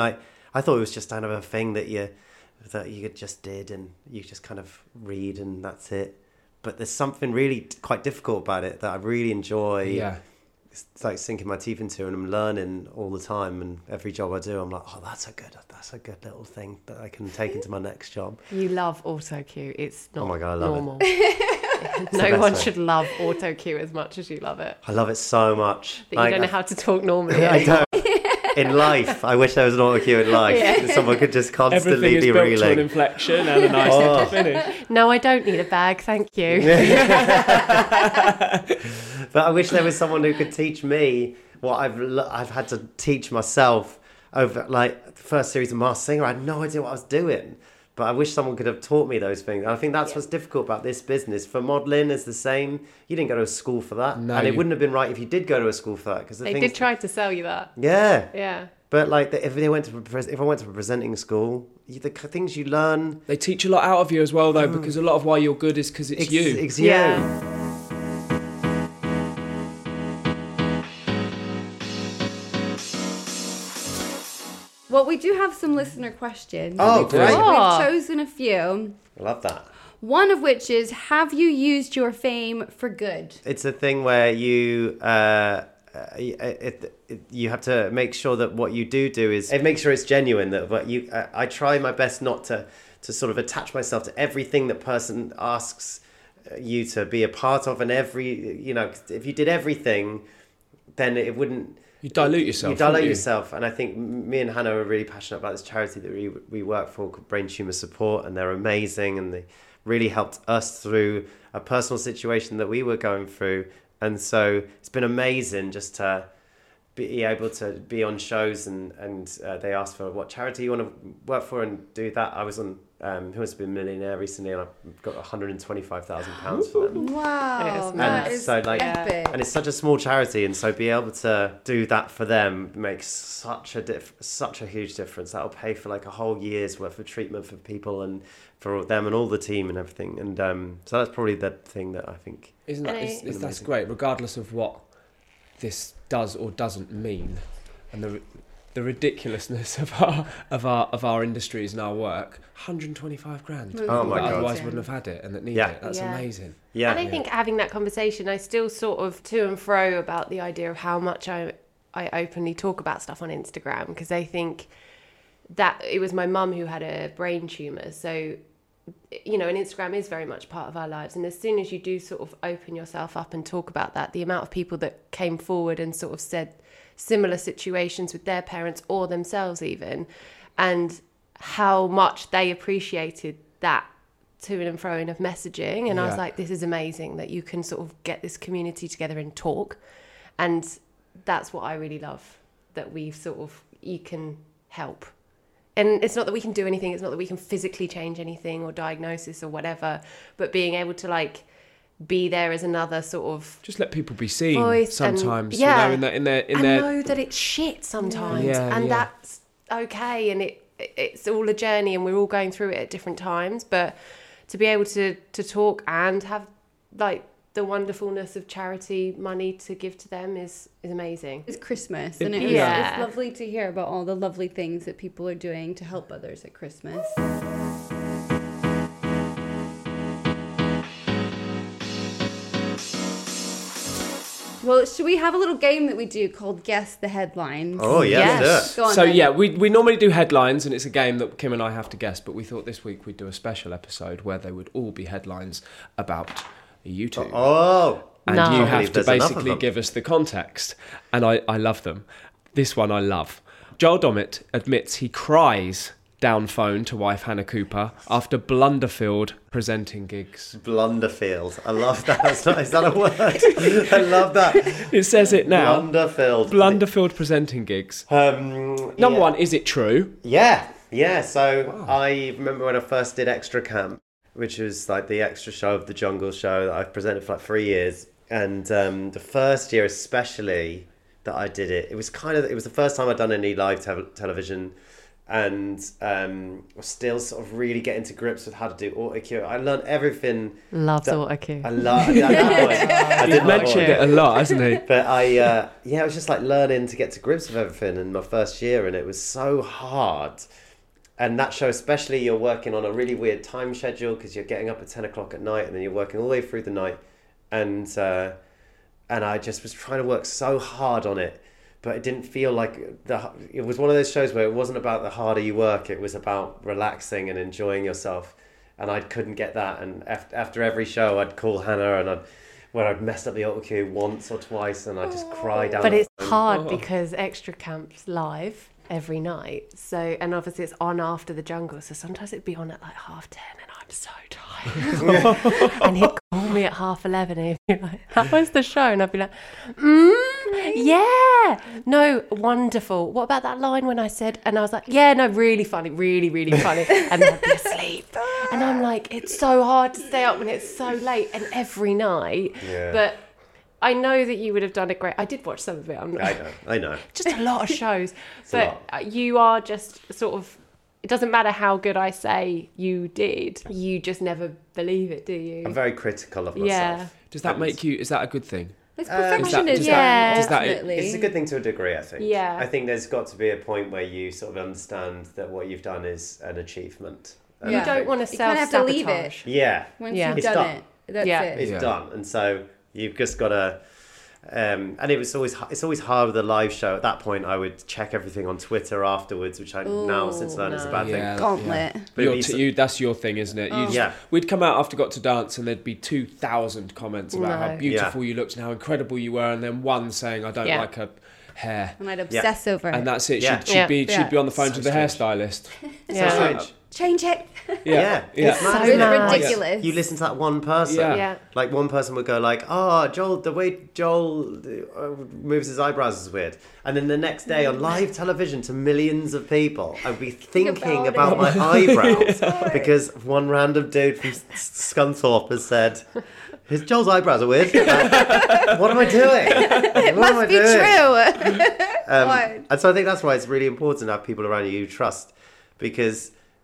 I thought it was just kind of a thing that you just did and you just kind of read and that's it. But there's something really quite difficult about it that I really enjoy. Yeah. It's like sinking my teeth into, and I'm learning all the time. And every job I do, I'm like, oh, that's a good little thing that I can take into my next job. You love auto cue. It's not oh my God, I love normal. No one should love auto cue as much as you love it. I love it so much. But you don't know how to talk normally. I don't. In life, I wish there was an auto cue in life. Someone could just constantly be reeling. Everything is built to an inflection and a nice little finish. No, I don't need a bag, thank you. But I wish there was someone who could teach me what I've had to teach myself over like the first series of Masked Singer. I had no idea what I was doing. But I wish someone could have taught me those things. And I think that's what's difficult about this business. For modelling, it's the same. You didn't go to a school for that. No, and it wouldn't have been right if you did go to a school for that. Because they did try to sell you that. Yeah. Yeah. But like, if I went to a presenting school, the things you learn... They teach a lot out of you as well, though, because a lot of why you're good is because it's you. It's you. Yeah. Well, we do have some listener questions. Oh, great. We've chosen a few. I love that. One of which is, have you used your fame for good? It's a thing where you you have to make sure that what you do is... Make sure it's genuine. That what you I try my best not to sort of attach myself to everything that person asks you to be a part of, and if you did everything, then it wouldn't... You dilute yourself. Yourself. And I think me and Hannah are really passionate about this charity that we work for called Brain Tumour Support, and they're amazing, and they really helped us through a personal situation that we were going through. And so it's been amazing just to be able to be on shows, and they asked for what charity you want to work for and do that. I was on Who Wants to Be a Millionaire recently, and I got £125,000 for them. Wow, that is epic. And it's such a small charity, and so be able to do that for them makes such a huge difference. That'll pay for like a whole year's worth of treatment for people and for them and all the team and everything. And so that's probably the thing that I think that's great, regardless of what this does or doesn't mean, and the ridiculousness of our industries and our work. 125 grand. Oh my God. Otherwise wouldn't have had it and that need it. That's amazing. Yeah. And I think having that conversation, I still sort of to and fro about the idea of how much I openly talk about stuff on Instagram, because I think that it was my mum who had a brain tumour. So, you know, and Instagram is very much part of our lives. And as soon as you do sort of open yourself up and talk about that, the amount of people that came forward and sort of said similar situations with their parents or themselves even, and how much they appreciated that to and fro of messaging. And I was like, this is amazing that you can sort of get this community together and talk. And that's what I really love, that we've sort of, you can help. And it's not that we can do anything, it's not that we can physically change anything or diagnosis or whatever, but being able to like be there as another sort of just let people be seen voice sometimes, and, yeah, you know, in their know that it's shit sometimes, and that's okay, and it's all a journey, and we're all going through it at different times, but to be able to talk and have like the wonderfulness of charity money to give to them is amazing. It's Christmas, and it's lovely to hear about all the lovely things that people are doing to help others at Christmas. Well, should we have a little game that we do called Guess the Headlines? Oh, yes. Yes. Go on, So then. yeah, we normally do headlines, and it's a game that Kim and I have to guess, but we thought this week we'd do a special episode where they would all be headlines about YouTube. Oh. And No. you I have believe to there's enough of basically them. give us the context. And I love them. This one I love. Joel Dommett admits he cries down phone to wife Hannah Cooper after Blunderfield presenting gigs. Blunderfield. I love that. Is that a word? I love that. It says it now. Blunderfield. Blunderfield presenting gigs. Number one, is it true? Yeah. So I remember when I first did Extra Camp, which was like the extra show of the Jungle Show that I've presented for like 3 years. And the first year especially that I did it, it was the first time I'd done any live television, and was still sort of really getting to grips with how to do autocue. I learned everything. Loves autocue. I love I You've mentioned it a lot, hasn't he? But it was just like learning to get to grips with everything in my first year, and it was so hard. And that show especially, you're working on a really weird time schedule because you're getting up at 10 o'clock at night and then you're working all the way through the night. And I just was trying to work so hard on it, but it didn't feel like it was one of those shows where it wasn't about the harder you work, it was about relaxing and enjoying yourself. And I couldn't get that. And after every show, I'd call Hannah, and where I'd messed up the autocue once or twice, and I'd just cry down. But it's hard because Extra Camp's live every night, so, and obviously it's on after the Jungle, so sometimes it'd be on at like 10:30 and I'm so tired. And he'd call me at 11:30 and he'd be like, how was the show? And I'd be like, yeah, no, wonderful. What about that line when I said, and I was like, yeah, no, really funny, really, really funny. And then I'd be asleep. And I'm like, it's so hard to stay up when it's so late, and every night. Yeah. But I know that you would have done a great. I did watch some of it. I know. Just a lot of shows, a lot. but you are just sort of. It doesn't matter how good I say you did. You just never believe it, do you? I'm very critical of myself. Yeah. Does that make you? Is that a good thing? It's perfectionism, does that- ultimately. It's a good thing to a degree, I think. Yeah. I think there's got to be a point where you sort of understand that what you've done is an achievement. And Yeah. You don't want to You kinda have to leave it. self-sabotage. Yeah. Once Yeah. you've It's done done. it, that's Yeah. it. It's done, and so you've just got to. And it's always hard with a live show. At that point, I would check everything on Twitter afterwards, which I now since learned is a bad thing. Gauntlet. But That's your thing, isn't it? We'd come out after Got to Dance and there'd be 2,000 comments about how beautiful you looked and how incredible you were, and then one saying, I don't like her hair. And I'd obsess over it. And that's it. Yeah. She'd be on the phone to the strange. hairstylist. Yeah. strange. Change it. Yeah. It's mad, so isn't it? mad. ridiculous. You listen to that one person. Yeah. Yeah. Like one person would go like, "Oh, Joel, the way Joel moves his eyebrows is weird," and then the next day on live television to millions of people, I'd be thinking about my eyebrows because one random dude from Scunthorpe has said, "His Joel's eyebrows are weird." Like, what am I doing? It must be true. And so I think that's why it's really important to have people around you trust, because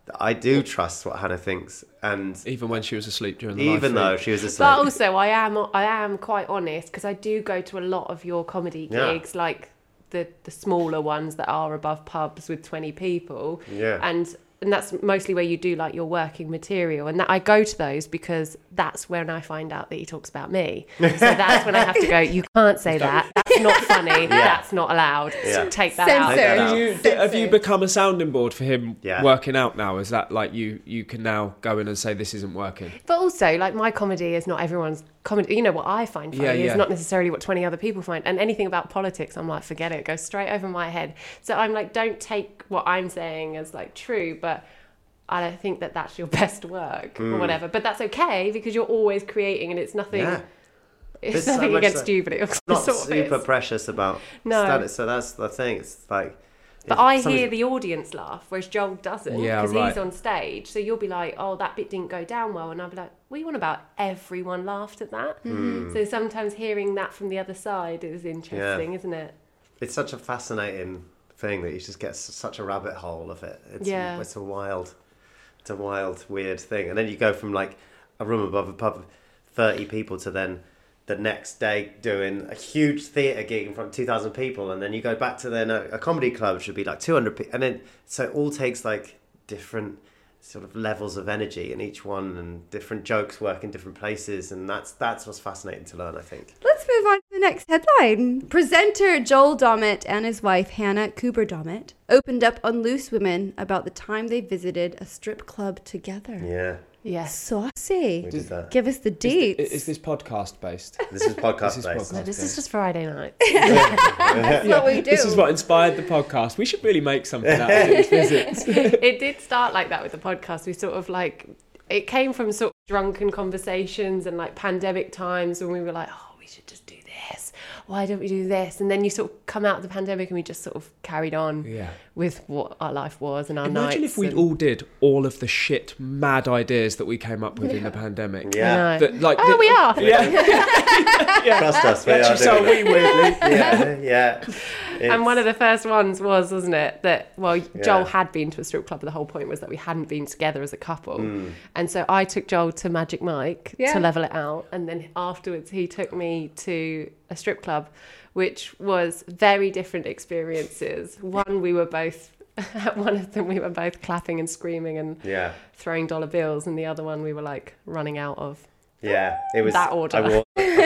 I do trust what Hannah thinks, and Even when she was asleep during the live even feed. though she was asleep. But also, I am quite honest, because I do go to a lot of your comedy gigs, like the smaller ones that are above pubs with 20 people. Yeah. And that's mostly where you do like your working material, and that I go to those because that's when I find out that he talks about me. So that's when I have to go, you can't say that, that's not funny, that's not allowed. So take that out. Censor. Have you become a sounding board for him Yeah. working out now? Is that like you can now go in and say this isn't working? But also, like, my comedy is not everyone's comedy. You know, what I find funny is not necessarily what 20 other people find. And anything about politics, I'm like, forget it, it goes straight over my head. So I'm like, don't take what I'm saying as like true, but I don't think that that's your best work or whatever. But that's okay, because you're always creating, and it's nothing. Yeah. It's so nothing much against so- you, but it's not sort of super is. precious about No. standards. So that's the thing. It's like, But if I somebody's- hear the audience laugh, whereas Joel doesn't, Yeah, because right. he's on stage. So you'll be like, oh, that bit didn't go down well. And I'll be like, what are you on about? Everyone laughed at that. So sometimes hearing that from the other side is interesting, isn't it? It's such a fascinating thing that you just get such a rabbit hole of it. It's a wild, weird thing. And then you go from like a room above a pub of 30 people to then the next day doing a huge theatre gig in front of 2,000 people, and then you go back to then a comedy club, which would be like 200 people, and then so it all takes like different sort of levels of energy in each one, and different jokes work in different places, and that's what's fascinating to learn, I think. Let's move on to the next headline. Presenter Joel Dommett and his wife Hannah Cooper Dommett opened up on Loose Women about the time they visited a strip club together. Yeah, Yes. Saucy. we did that. Give us the deets. Is this podcast based? This is podcast This is based. podcast. This is just Friday night. That's what we do. This is what inspired the podcast. We should really make something out of these visits. It did start like that with the podcast. We sort of like, it came from sort of drunken conversations and like pandemic times when we were like, oh, we should just do this. Why don't we do this? And then you sort of come out of the pandemic and we just sort of carried on Yeah. with what our life was and our Imagine nights. if we and... all did all of the shit, mad ideas that we came up with in the pandemic. Yeah. I know. That, like, Oh, we are. Yeah. Trust us, we are Actually, so doing we weirdly. yeah. And one of the first ones wasn't it, that, well, Joel Yeah. had been to a strip club, but the whole point was that we hadn't been together as a couple. And so I took Joel to Magic Mike to level it out. And then afterwards he took me to a strip club, which was very different experiences. One, we were both, at one of them we were both clapping and screaming and Yeah. throwing dollar bills. And the other one we were like running out of. Yeah, it was That order. I've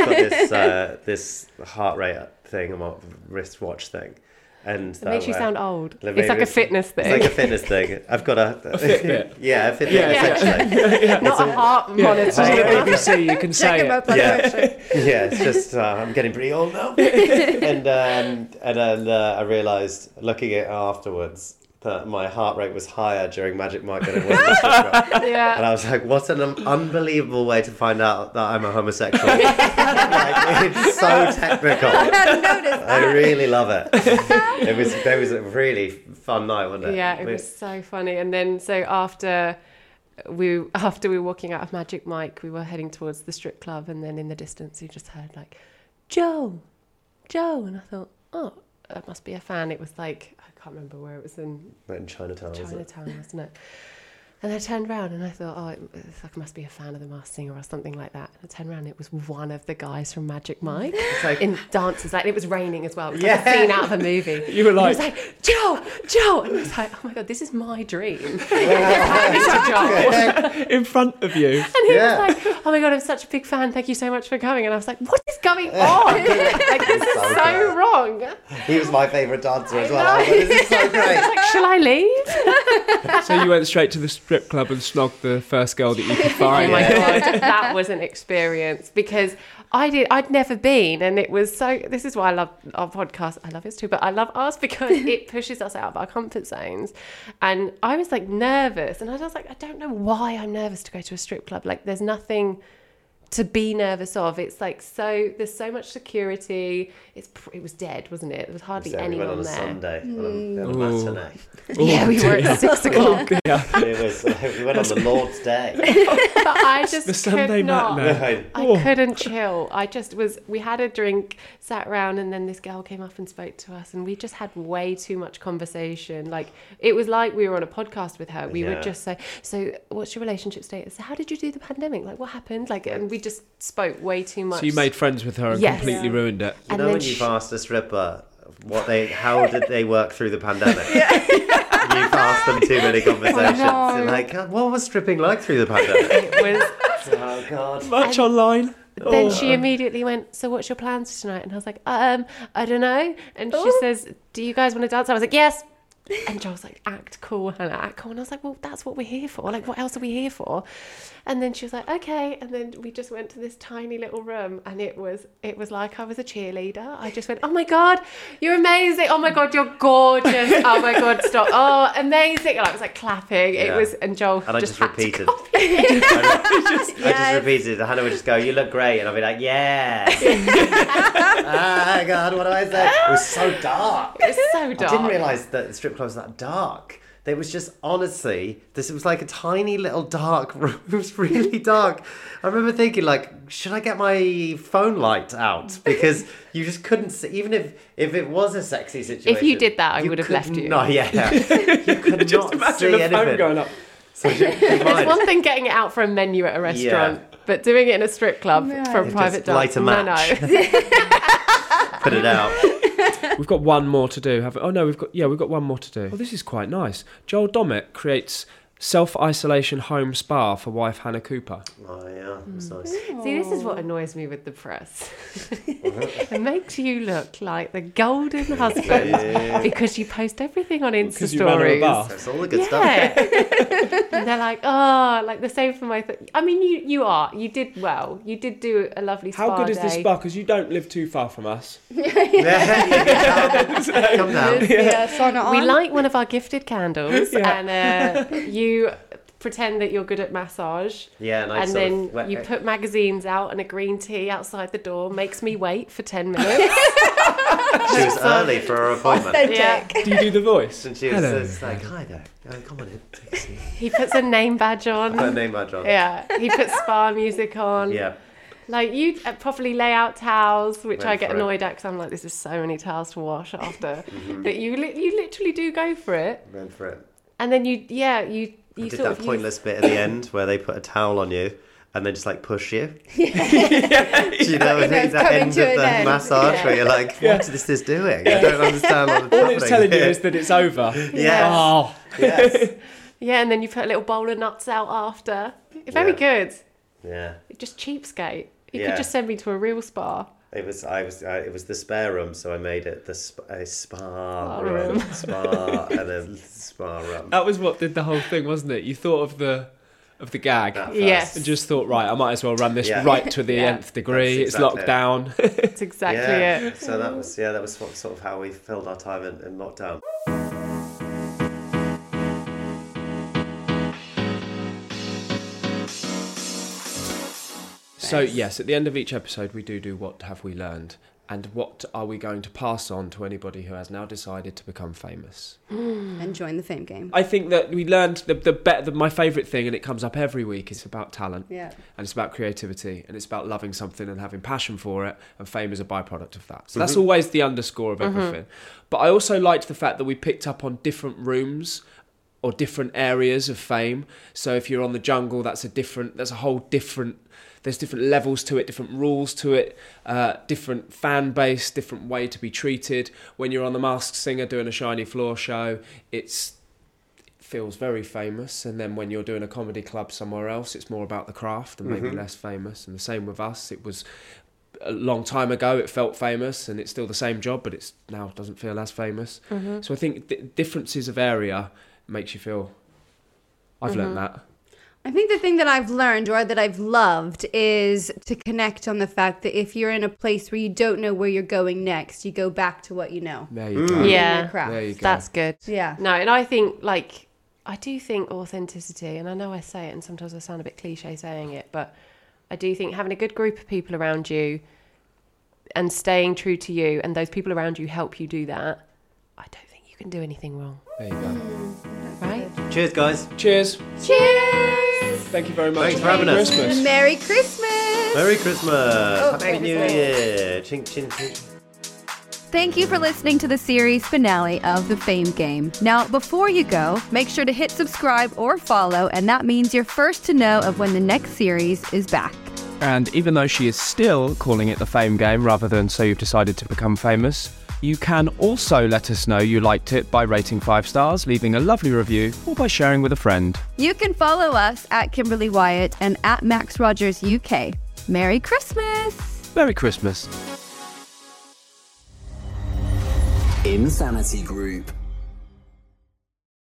got this heart rate thing on my wristwatch thing, and It makes you sound old. Let It's me- like a fitness thing. It's like a fitness thing. I've got a Fitbit. yeah, a Fitbit Yeah. essentially. Not a heart monitor. It's on the BBC, you can say Check him it. up on Yeah. the website. Yeah, it's just I'm getting pretty old now. And then I realised looking at it afterwards that my heart rate was higher during Magic Mike than it was in the strip club. And Yeah. I was like, what an unbelievable way to find out that I'm a homosexual. Like, it's so technical. I hadn't noticed I that. really love it. It was a really fun night, wasn't it? Yeah, it was so funny. And then so after we were walking out of Magic Mike, we were heading towards the strip club, and then in the distance you just heard like, Joe, and I thought, oh, that must be a fan. It was like, I can't remember where it was, in In Chinatown, was it? Chinatown, wasn't it? And I turned around and I thought, oh, it's like, must be a fan of The Masked Singer or something like that. And I turned around and it was one of the guys from Magic Mike It's like, in dances. Like, it was raining as well. It was Yeah. like a scene out of a movie. You were And he like, was like, Joe! And I was like, oh my God, this is my dream. Mr. Joel. in front of you. And he Yeah. was like, oh my God, I'm such a big fan. Thank you so much for coming. And I was like, what is going on? Like, this is So so good. wrong. he was my favourite dancer as I well. I was like, this is so I was great. like, shall I leave? So you went straight to the strip club and snogged the first girl that you could Oh find. my God, that was an experience, because I'd never been, and it was so, this is why I love our podcast. I love it too, but I love ours because it pushes us out of our comfort zones. And I was like nervous, and I was like, I don't know why I'm nervous to go to a strip club. Like, there's nothing to be nervous of. It's like, so there's so much security. It was dead, wasn't it? There was hardly anyone on a there. Sunday, on a matinee. Yeah, we were at 6 o'clock. It was we went on the Lord's Day. But I just The Sunday could not. matinee. I couldn't chill. We had a drink, sat around, and then this girl came up and spoke to us, and we just had way too much conversation. Like, it was like we were on a podcast with her. We would just say, so what's your relationship status? How did you do the pandemic? Like, what happened? Like, and we just spoke way too much. So you made friends with her and Yes. completely ruined it. You And know then when you've asked a stripper how did they work through the pandemic? You've asked them too many conversations. no. You're like, God, what was stripping like through the pandemic? It was. Oh God. Much online. Then she immediately went, so what's your plans for tonight? And I was like, I don't know. And she says, do you guys want to dance? I was like, yes. And Joel's like, act cool, Hannah, act cool. And I was like, well, that's what we're here for. Like, what else are we here for? And then she was like, okay. And then we just went to this tiny little room, and it was like I was a cheerleader. I just went, oh my God, you're amazing. Oh my God, you're gorgeous. Oh my God, stop. Oh, amazing. And I was like clapping. It Yeah. was, and Joel And I just had to repeated. copy. I just repeated. Hannah would just go, you look great. And I'd be like, yeah. Ah, God, what do I say? It was so dark. It was so dark. I didn't realise that the strip club was that dark. It was just, honestly, it was like a tiny little dark room. It was really dark. I remember thinking, like, should I get my phone light out? Because you just couldn't see, even if it was a sexy situation. If you did that, I would have could left you. No, yeah. You could Just not imagine see the anything. phone going up. So you It's mind. one thing getting it out for a menu at a restaurant, but doing it in a strip club for a Just private light dance. a match. No. Put it out. We've got one more to do. Oh no, we've got one more to do. Oh, this is quite nice. Joel Dommett creates self-isolation home spa for wife Hannah Cooper. Oh, yeah. That's nice. See, this is what annoys me with the press. It makes you look like the golden husband because you post everything on Insta Because you ran her a stories. bath. That's all the good stuff. Yeah. And they're like, oh, like the same for my... I mean, you did well. You did do a lovely spa How good is this day. spa? Because you don't live too far from us. Come down. Yeah, sauna We on. light one of our gifted candles Yeah. and you pretend that you're good at massage. Yeah, and I And sort then of, you put magazines out and a green tea outside the door, makes me wait for 10 minutes. she was early for her appointment. Yeah. Do you do the voice? And she was Hello. just like, hi there. Come on in. Take a seat. He puts a name badge on. Her name badge on. Yeah. He puts spa music on. Yeah. Like, you properly lay out towels, which Went I get for it. annoyed at because I'm like, this is so many towels to wash after. But you literally do go for it. Went for it. And then you I did sort that of pointless bit at the end where they put a towel on you and then just like push you. Do you know it's the coming end to of an the end. massage Yeah. where you're like, what is this doing? I don't understand what's All happening. it's telling you is that it's over. Yes. Oh, Yes. Yeah, and then you put a little bowl of nuts out after. Very good. Yeah. Just cheapskate. You Yeah. could just send me to a real spa. It was the spare room, so I made it a spa room. room, spa, and then spa room. that was what did the whole thing, wasn't it? You thought of the gag. At first. Yes. And just thought, right, I might as well run this Yeah. right to the Yeah. nth degree. That's It's exactly locked it. down. That's exactly Yeah. it. So that was sort of how we filled our time in lockdown. So yes, at the end of each episode, we do what have we learned, and what are we going to pass on to anybody who has now decided to become famous. And join the fame game. I think that we learned my favourite thing, and it comes up every week, is about talent. Yeah. And it's about creativity, and it's about loving something and having passion for it, and fame is a byproduct of that. So that's always the underscore of everything. But I also liked the fact that we picked up on different rooms or different areas of fame. So if you're on the Jungle, there's different levels to it, different rules to it, different fan base, different way to be treated. When you're on The Masked Singer doing a shiny floor show, it feels very famous. And then when you're doing a comedy club somewhere else, it's more about the craft and maybe less famous. And the same with us. It was a long time ago, it felt famous, and it's still the same job, but it's now doesn't feel as famous. So I think differences of area makes you feel... I've learned that. I think the thing that I've learned or that I've loved is to connect on the fact that if you're in a place where you don't know where you're going next, you go back to what you know. There you go. Yeah. Your craft. There you go. That's good. Yeah. No, and I think, I do think authenticity, and I know I say it and sometimes I sound a bit cliche saying it, but I do think having a good group of people around you and staying true to you, and those people around you help you do that, I don't think you can do anything wrong. There you go. Right? Cheers, guys. Cheers. Cheers! Thank you very much. Thanks for having us. Christmas. Merry Christmas! Merry Christmas. Happy Merry New Christmas. Year. Chink, chink, chink. Thank you for listening to the series finale of The Fame Game. Now, before you go, make sure to hit subscribe or follow, and that means you're first to know of when the next series is back. And even though she is still calling it The Fame Game rather than So You've Decided to Become Famous, you can also let us know you liked it by rating 5 stars, leaving a lovely review, or by sharing with a friend. You can follow us at Kimberly Wyatt and at Max Rogers UK. Merry Christmas! Merry Christmas. Insanity Group.